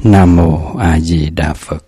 Nam Mô A Di Đà Phật.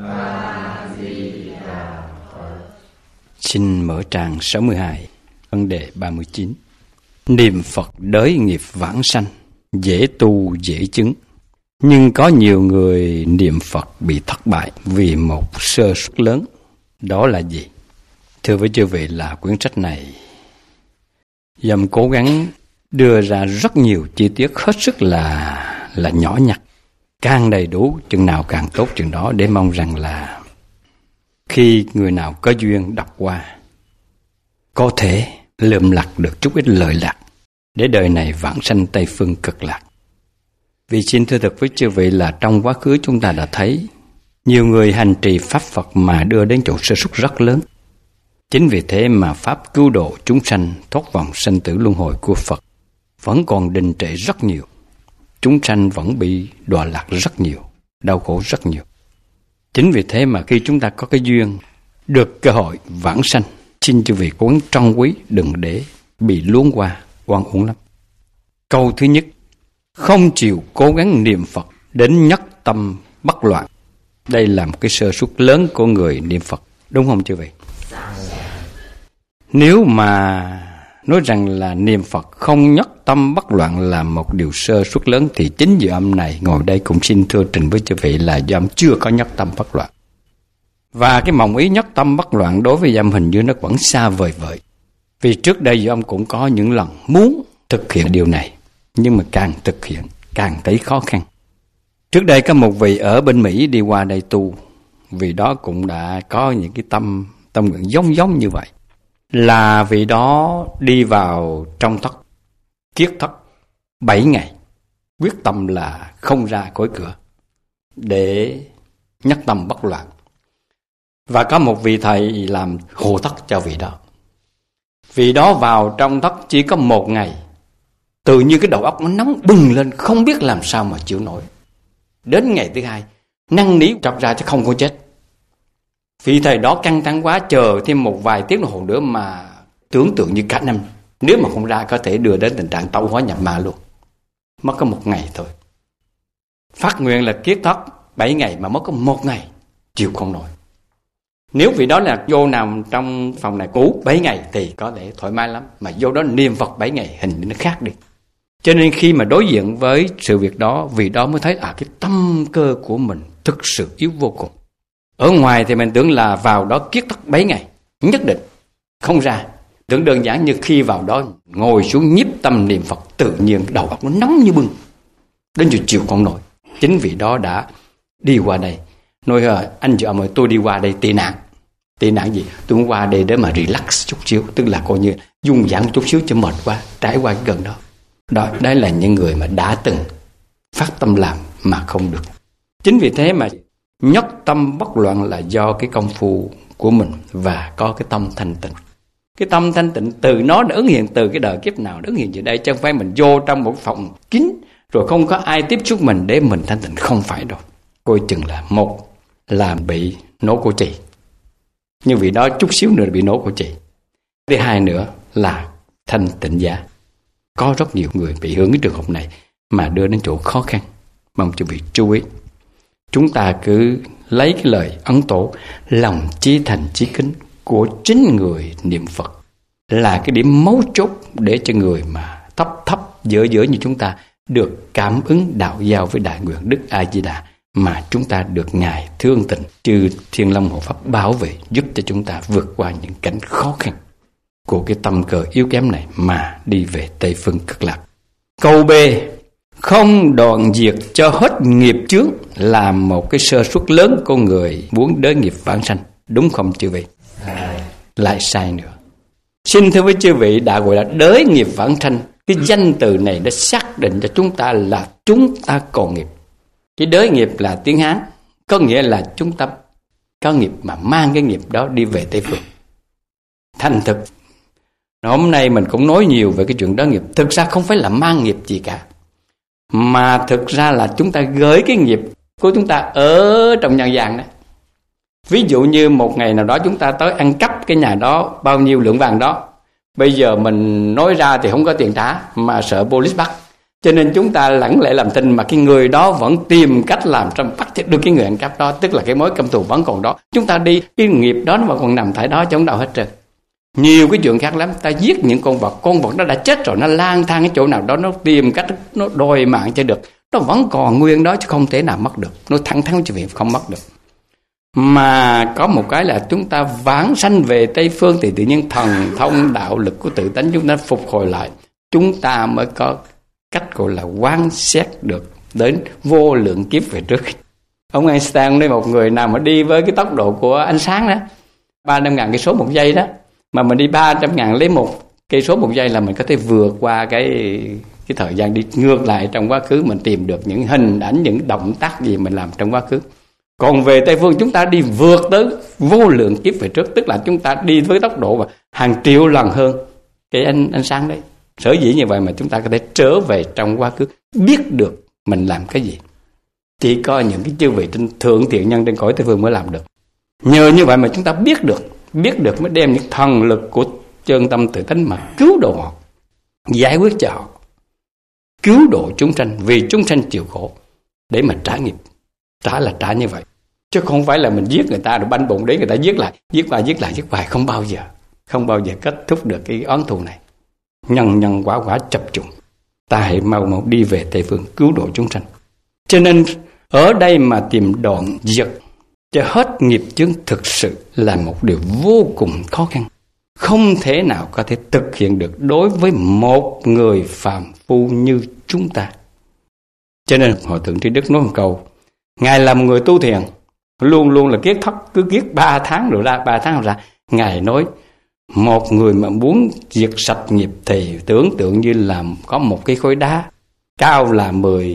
Xin mở trang 62, vấn đề 39. Niệm Phật đới nghiệp vãng sanh, dễ tu dễ chứng. Nhưng có nhiều người niệm Phật bị thất bại vì một sơ suất lớn. Đó là gì? Thưa với chư vị, là quyển sách này dầm cố gắng đưa ra rất nhiều chi tiết hết sức là nhỏ nhặt, càng đầy đủ chừng nào càng tốt chừng đó, để mong rằng là khi người nào có duyên đọc qua có thể lượm lặt được chút ít lợi lạc để đời này vãng sanh Tây Phương Cực Lạc. Vì xin thưa thật với chư vị là trong quá khứ chúng ta đã thấy nhiều người hành trì Pháp Phật mà đưa đến chỗ sơ suất rất lớn. Chính vì thế mà Pháp cứu độ chúng sanh thoát vòng sanh tử luân hồi của Phật vẫn còn đình trệ rất nhiều. Chúng sanh vẫn bị đọa lạc rất nhiều, đau khổ rất nhiều. Chính vì thế mà khi chúng ta có cái duyên được cơ hội vãng sanh, xin chư vị cố gắng trân quý, đừng để bị luống qua, oan uổng lắm. Câu thứ nhất, không chịu cố gắng niệm Phật đến nhất tâm bất loạn. Đây là một cái sơ suất lớn của người niệm Phật, đúng không chư vị? Nếu mà nói rằng là niệm Phật không nhất tâm bất loạn là một điều sơ suất lớn, thì chính giờ âm này ngồi đây cũng xin thưa trình với chư vị là do âm chưa có nhất tâm bất loạn. Và cái mộng ý nhất tâm bất loạn đối với âm hình như nó vẫn xa vời vợi. Vì trước đây giờ âm cũng có những lần muốn thực hiện điều này, nhưng mà càng thực hiện càng thấy khó khăn. Trước đây có một vị ở bên Mỹ đi qua đây tu, vì đó cũng đã có những cái tâm nguyện giống như vậy. Là vì đó đi vào trong thất, kiết thất 7 ngày, quyết tâm là không ra khỏi cửa để nhất tâm bất loạn. Và có một vị thầy làm hộ thất cho vị đó. Vị đó vào trong thất chỉ có 1 ngày, tự như cái đầu óc nó nóng bừng lên, không biết làm sao mà chịu nổi. Đến ngày thứ 2, năn nỉ trọc ra chứ không có chết. Vị thầy đó căng thẳng quá, chờ thêm một vài tiếng đồng hồ nữa mà tưởng tượng như cả năm. Nếu mà không ra có thể đưa đến tình trạng tẩu hỏa nhập ma luôn. Mất có 1 ngày thôi. Phát nguyện là kiết thất 7 ngày mà mất có 1 ngày, chịu không nổi. Nếu vị đó là vô nằm trong phòng này cũ 7 ngày thì có thể thoải mái lắm. Mà vô đó niệm Phật 7 ngày hình như nó khác đi. Cho nên khi mà đối diện với sự việc đó, vị đó mới thấy cái tâm cơ của mình thực sự yếu vô cùng. Ở ngoài thì mình tưởng là vào đó kiết thất 7 ngày nhất định không ra. Tưởng đơn giản như khi vào đó ngồi xuống nhiếp tâm niệm Phật, tự nhiên đầu óc nó nóng như bừng, đến chịu không nổi. Chính vì đó đã đi qua đây nói anh chị ông ơi, tôi đi qua đây tị nạn. Tị nạn gì? Tôi muốn qua đây để mà relax chút xíu, tức là coi như dung giãn chút xíu cho mệt quá, trải qua cái gần đó. Đấy là những người mà đã từng phát tâm làm mà không được. Chính vì thế mà nhất tâm bất loạn là do cái công phu của mình và có cái tâm thanh tịnh. Cái tâm thanh tịnh từ nó đã ứng hiện từ cái đời kiếp nào, đã ứng hiện từ đây, chứ không phải mình vô trong một phòng kín rồi không có ai tiếp xúc mình để mình thanh tịnh, không phải đâu. Coi chừng là một là bị nổ cổ trì, như vị đó chút xíu nữa bị nổ cổ trì. Thứ hai nữa là thanh tịnh giả. Có rất nhiều người bị hưởng cái trường hợp này mà đưa đến chỗ khó khăn. Mong quý vị chú ý. Chúng ta cứ lấy cái lời Ấn Tổ lòng chí thành chí kính của chính người niệm Phật là cái điểm mấu chốt để cho người mà thấp dở như chúng ta được cảm ứng đạo giao với Đại Nguyện Đức A Di Đà, mà chúng ta được Ngài thương tình chư Thiên Long Hộ Pháp bảo vệ, giúp cho chúng ta vượt qua những cảnh khó khăn của cái tâm cơ yếu kém này mà đi về Tây Phương Cực Lạc. Câu B, không đoạn diệt cho hết nghiệp chướng là một cái sơ suất lớn của người muốn đới nghiệp vãng sanh, đúng không chư vị? Lại sai nữa. Xin thưa với chư vị, đã gọi là đới nghiệp vãng sanh, cái danh từ này đã xác định cho chúng ta là chúng ta còn nghiệp. Cái đới nghiệp là tiếng Hán, có nghĩa là chúng ta có nghiệp mà mang cái nghiệp đó đi về Tây Phương. Thành thực, hôm nay mình cũng nói nhiều về cái chuyện đới nghiệp. Thực ra không phải là mang nghiệp gì cả, mà thực ra là chúng ta gửi cái nghiệp của chúng ta ở trong nhân gian đó. Ví dụ như một ngày nào đó chúng ta tới ăn cắp cái nhà đó bao nhiêu lượng vàng đó, bây giờ mình nói ra thì không có tiền trả mà sợ police bắt, Cho nên chúng ta lẳng lẽ làm thinh mà cái người đó vẫn tìm cách làm cho bắt được cái người ăn cắp đó, tức là cái mối căm thù vẫn còn đó. Chúng ta đi, cái nghiệp đó nó vẫn còn nằm tại đó chống đâu hết trơn. Nhiều cái chuyện khác lắm, ta giết những con vật nó đã chết rồi, nó lang thang cái chỗ nào đó, nó tìm cách nó đòi mạng cho được, nó vẫn còn nguyên đó chứ không thể nào mất được. Nó thẳng thắn cho việc không mất được. Mà có một cái là chúng ta vãng sanh về Tây Phương thì tự nhiên thần thông đạo lực của tự tánh chúng ta phục hồi lại, chúng ta mới có cách gọi là quan xét được đến vô lượng kiếp về trước. Ông Einstein nói một người nào mà đi với cái tốc độ của ánh sáng đó, 300.000 cây số một giây đó, mà mình đi 300.000 lấy một cây số một giây là mình có thể vượt qua cái thời gian đi ngược lại trong quá khứ, mình tìm được những hình ảnh, những động tác gì mình làm trong quá khứ. Còn về Tây Phương chúng ta đi vượt tới vô lượng kiếp về trước, tức là chúng ta đi với tốc độ mà hàng triệu lần hơn cái ánh sáng đấy. Sở dĩ như vậy mà chúng ta có thể trở về trong quá khứ, biết được mình làm cái gì. Chỉ có những cái chư vị thượng thiện nhân trên cõi Tây Phương mới làm được. Nhờ như vậy mà chúng ta biết được mới đem những thần lực của chân tâm tự tánh mà cứu độ họ, giải quyết cho họ, cứu độ chúng sanh, vì chúng sanh chịu khổ để mà trả nghiệp. Trả là trả như vậy, chứ không phải là mình giết người ta rồi banh bụng để người ta giết lại, không bao giờ kết thúc được cái oán thù này. Nhân quả chập trùng. Ta hãy mau đi về Tây Phương cứu độ chúng sanh. Cho nên ở đây mà tìm đoạn diệt cho hết nghiệp chướng thực sự là một điều vô cùng khó khăn, không thể nào có thể thực hiện được đối với một người phàm phu như chúng ta. Cho nên Hòa Thượng Trí Đức nói một câu: Ngài là một người tu thiền, luôn luôn là kiết thất, cứ kiết 3 tháng rồi ra, 3 tháng rồi ra. Ngài nói một người mà muốn diệt sạch nghiệp thì tưởng tượng như là có một cái khối đá cao là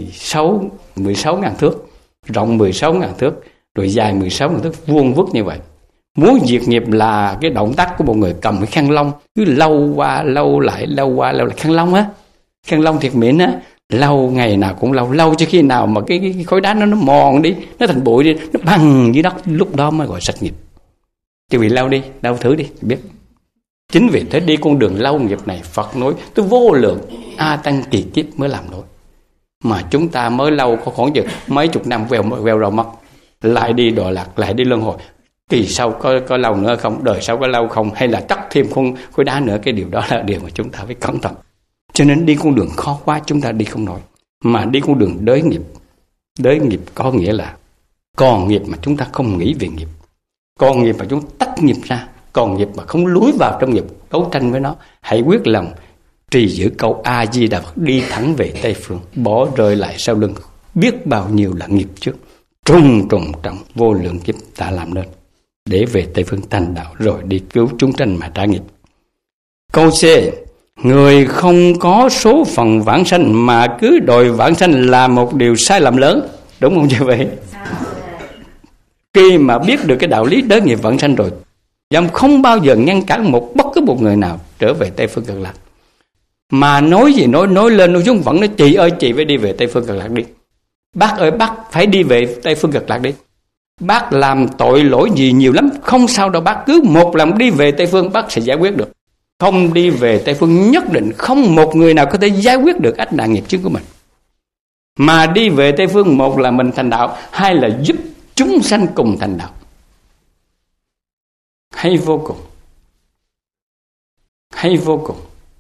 16.000 thước, rộng 16.000 thước, rồi dài 16.000 thước, vuông vức như vậy. Muốn diệt nghiệp là cái động tác của một người cầm cái khăn lông, cứ lâu qua lâu lại khăn lông á, khăn lông thiệt mịn á, lâu ngày nào cũng lâu cho khi nào mà cái khối đá nó mòn đi, nó thành bụi đi, nó băng dưới đất, lúc đó mới gọi sạch nghiệp. Chứ vì lâu đi, đau thử đi biết. Chính vì thế đi con đường lâu nghiệp này, Phật nói tôi vô lượng a tăng kỳ kiếp mới làm nổi. Mà chúng ta mới lâu có khoảng chừng mấy chục năm vèo rồi mất, lại đi đọa lạc, lại đi luân hồi. Kỳ sau có lâu nữa không, đời sau có lâu không, hay là chắc thêm khối đá nữa, cái điều đó là điều mà chúng ta phải cẩn thận. Cho nên đi con đường khó quá chúng ta đi không nổi. Mà đi con đường đới nghiệp có nghĩa là còn nghiệp mà chúng ta không nghĩ về nghiệp, còn nghiệp mà chúng ta tách nghiệp ra, còn nghiệp mà không lúi vào trong nghiệp, đấu tranh với nó. Hãy quyết lòng trì giữ câu A Di Đà Phật, đi thẳng về Tây Phương, bỏ rơi lại sau lưng biết bao nhiêu là nghiệp trước, trùng trọng vô lượng kiếp ta làm nên để về Tây Phương thành đạo, rồi đi cứu chúng sanh mà trả nghiệp. Câu C: người không có số phận vãng sanh mà cứ đòi vãng sanh là một điều sai lầm lớn, đúng không như vậy? Khi mà biết được cái đạo lý đới nghiệp vãng sanh rồi, dám không bao giờ ngăn cản bất cứ một người nào trở về Tây Phương Cực Lạc. Mà nói gì nói lên nói xuống vẫn nói: chị ơi chị phải đi về Tây Phương Cực Lạc đi, bác ơi bác phải đi về Tây Phương Cực Lạc đi. Bác làm tội lỗi gì nhiều lắm, không sao đâu bác, cứ một lần đi về Tây Phương bác sẽ giải quyết được. Không đi về Tây Phương nhất định không một người nào có thể giải quyết được ách nạn nghiệp chướng của mình. Mà đi về Tây Phương, một là mình thành đạo, hai là giúp chúng sanh cùng thành đạo. Hay vô cùng, hay vô cùng.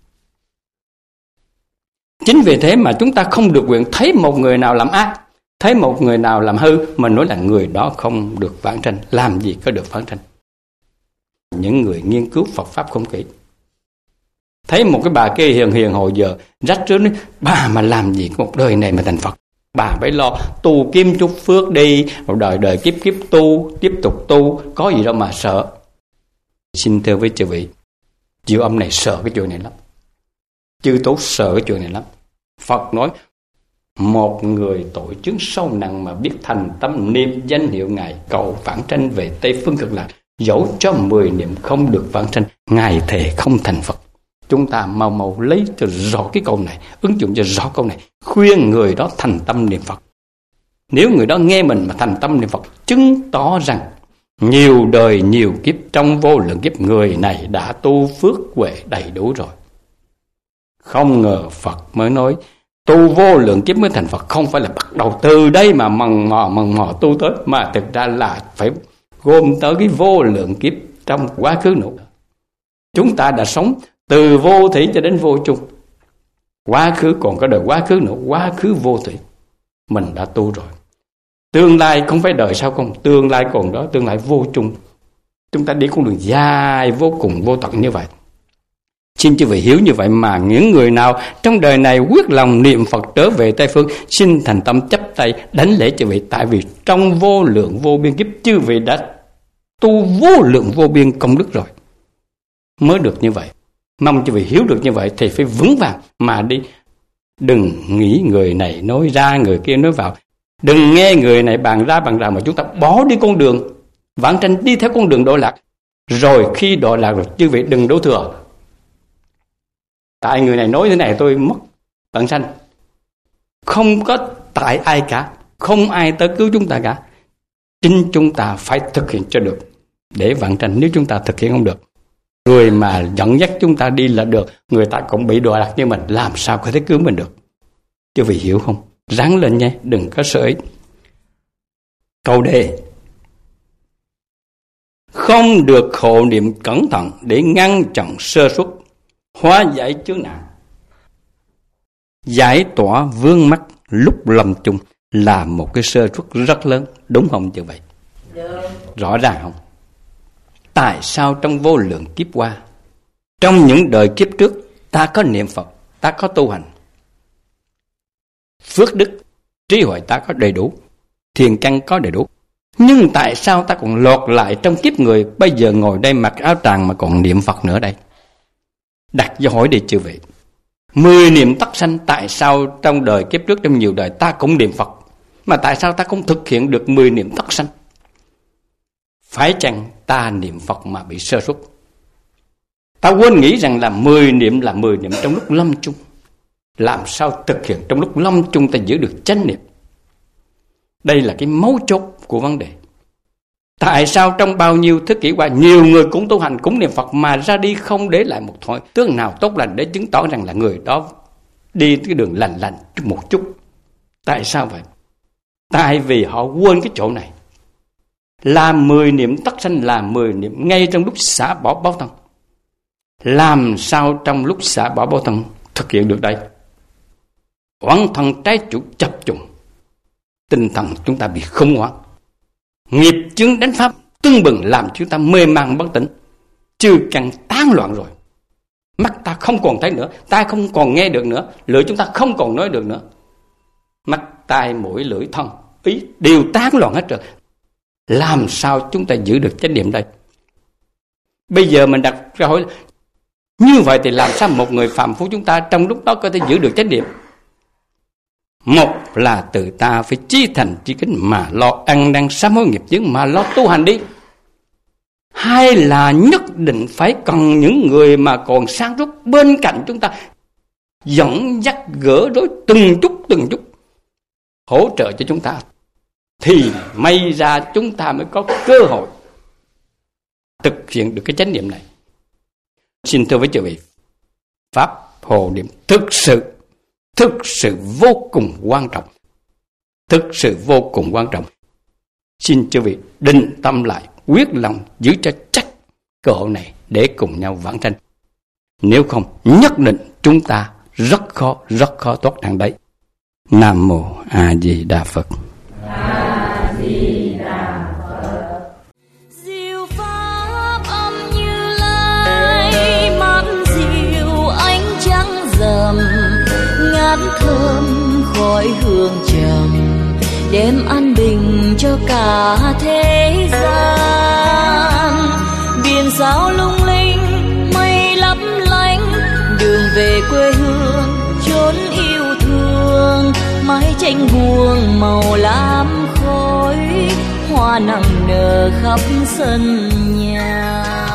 Chính vì thế mà chúng ta không được quyền thấy một người nào làm ác, thấy một người nào làm hư, mình nói là người đó không được vãng sanh. Làm gì có được vãng sanh? Những người nghiên cứu Phật Pháp không kỹ, thấy một cái bà kia hiền hồi giờ rách rưới, nói: bà mà làm gì một đời này mà thành Phật, bà phải lo tu kiếm chút phước đi, rồi đời kiếp tu, tiếp tục tu, có gì đâu mà sợ. Xin thưa với chư vị, Diệu Âm này sợ cái chuyện này lắm, chư Tổ sợ cái chuyện này lắm. Phật nói một người tội chướng sâu nặng mà biết thành tâm niệm danh hiệu Ngài, cầu vãng sanh về Tây Phương Cực Lạc, dẫu cho 10 niệm không được vãng sanh, Ngài thề không thành Phật. Chúng ta mau lấy cho rõ cái câu này, ứng dụng cho rõ câu này, khuyên người đó thành tâm niệm Phật. Nếu người đó nghe mình mà thành tâm niệm Phật, chứng tỏ rằng nhiều đời nhiều kiếp trong vô lượng kiếp người này đã tu phước huệ đầy đủ rồi. Không ngờ Phật mới nói Tu vô lượng kiếp mới thành Phật, không phải là bắt đầu từ đây mà mần mò tu tới, mà thực ra là phải gom tới cái vô lượng kiếp trong quá khứ nữa. Chúng ta đã sống từ vô thủy cho đến vô chung. Quá khứ còn có đời quá khứ nữa, quá khứ vô thủy. Mình đã tu rồi. Tương lai không phải đời sau không, tương lai còn đó, tương lai vô chung. Chúng ta đi con đường dài vô cùng vô tận như vậy. Xin chư vị hiểu như vậy mà những người nào trong đời này quyết lòng niệm Phật trở về Tây Phương, xin thành tâm chắp tay đánh lễ chư vị. Tại vì trong vô lượng vô biên kiếp chư vị đã tu vô lượng vô biên công đức rồi, mới được như vậy. Mong chư vị hiểu được như vậy thì phải vững vàng mà đi. Đừng nghĩ người này nói ra, người kia nói vào. Đừng nghe người này bàn ra bàn ra mà chúng ta bỏ đi con đường vãng sanh, đi theo con đường độ lạc. Rồi khi độ lạc rồi chư vị đừng đổ thừa. Tại người này nói thế này tôi mất vãng sanh. Không có tại ai cả, không ai tới cứu chúng ta cả. Chính chúng ta phải thực hiện cho được để vãng sanh. Nếu chúng ta thực hiện không được, người mà dẫn dắt chúng ta đi là được, người ta cũng bị đọa lạc như mình, làm sao có thể cứu mình được. Chứ vì hiểu không? Ráng lên nhé, đừng có sợ ít. Câu đề: không được hộ niệm cẩn thận để ngăn chặn sơ suất, hóa giải chướng nạn, giải tỏa vướng mắc lúc lâm chung là một cái sơ suất rất lớn, đúng không như vậy? Rõ ràng không? Tại sao trong vô lượng kiếp qua, trong những đời kiếp trước, ta có niệm Phật, ta có tu hành, phước đức, trí huệ ta có đầy đủ, thiền căn có đầy đủ, nhưng tại sao ta còn lọt lại trong kiếp người bây giờ ngồi đây mặc áo tràng mà còn niệm Phật nữa đây? Đặt câu hỏi đi chư vị. 10 niệm tắc sanh, tại sao trong đời kiếp trước, trong nhiều đời ta cũng niệm Phật, mà tại sao ta không thực hiện được 10 niệm tắc sanh? Phải chăng ta niệm Phật mà bị sơ suất? Ta quên nghĩ rằng là 10 niệm là 10 niệm trong lúc lâm chung. Làm sao thực hiện trong lúc lâm chung ta giữ được chánh niệm? Đây là cái mấu chốt của vấn đề. Tại sao trong bao nhiêu thế kỷ qua, nhiều người cũng tu hành, cũng niệm Phật mà ra đi không để lại một thói tướng nào tốt lành để chứng tỏ rằng là người đó đi cái đường lành một chút. Tại sao vậy? Tại vì họ quên cái chỗ này. Làm 10 niệm tắc sanh là 10 niệm ngay trong lúc xả bỏ báo thân. Làm sao trong lúc xả bỏ báo thân thực hiện được đây? Oán thân trái chủ chập trùng, tinh thần chúng ta bị khủng hoảng, nghiệp chướng đánh pháp tưng bừng làm chúng ta mê man bất tỉnh, chư căn tán loạn rồi. Mắt ta không còn thấy nữa, tai không còn nghe được nữa, lưỡi chúng ta không còn nói được nữa. Mắt, tai, mũi, lưỡi, thân, ý đều tán loạn hết rồi. Làm sao chúng ta giữ được chánh niệm đây? Bây giờ mình đặt ra hỏi, như vậy thì làm sao một người phàm phu chúng ta trong lúc đó có thể giữ được chánh niệm? Một là tự ta phải chí thành chí kính mà lo ăn năn sám hối nghiệp chướng mà lo tu hành đi. Hai là nhất định phải cần những người mà còn sáng suốt bên cạnh chúng ta, dẫn dắt gỡ rối từng chút hỗ trợ cho chúng ta, thì may ra chúng ta mới có cơ hội thực hiện được cái chánh niệm này. Xin thưa với chư vị, pháp hộ niệm thực sự vô cùng quan trọng, thực sự vô cùng quan trọng. Xin chư vị định tâm lại, quyết lòng giữ cho chắc cơ hội này để cùng nhau vãng sanh. Nếu không, nhất định chúng ta rất khó thoát nạn đấy. Nam mô A Di Đà Phật. A Di Đà Phật. Diệu pháp âm Như Lai, mát dịu ánh trăng rằm, ngát thơm khói hương trầm, đem an bình cho cả thế gian. Biển sao lung linh, mây lấp lánh, đường về quê hương chốn yêu thương. Mái tranh buông màu lam khói, hoa nặng nở khắp sân nhà.